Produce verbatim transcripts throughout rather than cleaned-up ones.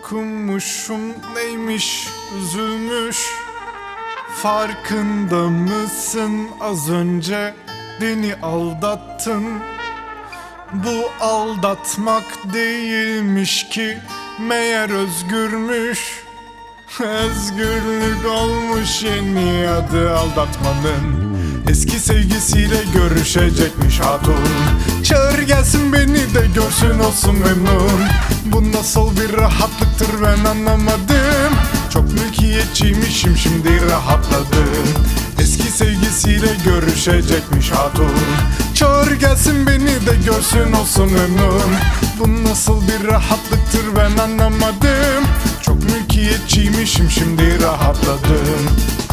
Korkummuşum neymiş üzülmüş. Farkında mısın, az önce beni aldattın. Bu aldatmak değilmiş ki meğer özgürmüş. Özgürlük olmuş yeni adı aldatmanın. Eski sevgisiyle görüşecekmiş hatun. Çağır gelsin beni de görsün olsun memnun. Bu nasıl bir rahatlıktır ben anlamadım. Çok mülkiyetçiymişim şimdi rahatladım. Eski sevgisiyle görüşecekmiş hatun. Çağır gelsin beni de görsün olsun memnun. Bu nasıl bir rahatlıktır ben anlamadım. Çok mülkiyetçiymişim şimdi rahatladım.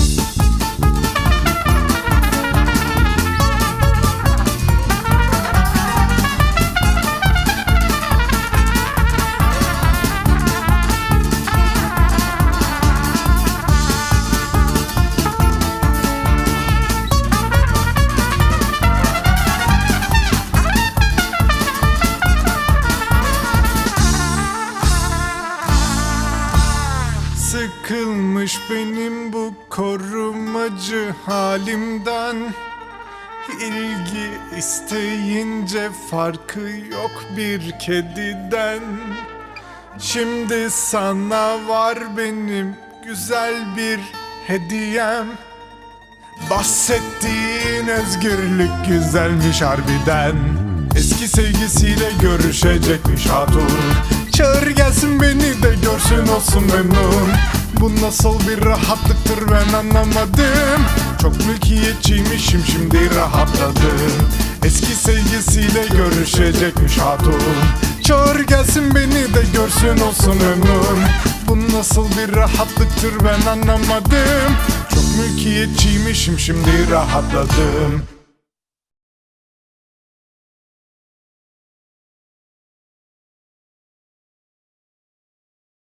Sıkılmış benim bu korumacı halimden. İlgi isteyince farkı yok bir kediden. Şimdi sana var benim güzel bir hediyem. Bahsettiğin özgürlük güzelmiş harbiden. Eski sevgisiyle görüşecekmiş hatun. Çağır gelsin beni de görsün olsun memnun. Bu nasıl bir rahatlıktır ben anlamadım. Çok mülkiyetçiymişim şimdi rahatladım. Eski sevgisiyle görüşecekmiş hatun. Çağır gelsin beni de görsün olsun memnun. Bu nasıl bir rahatlıktır ben anlamadım. Çok mülkiyetçiymişim şimdi rahatladım.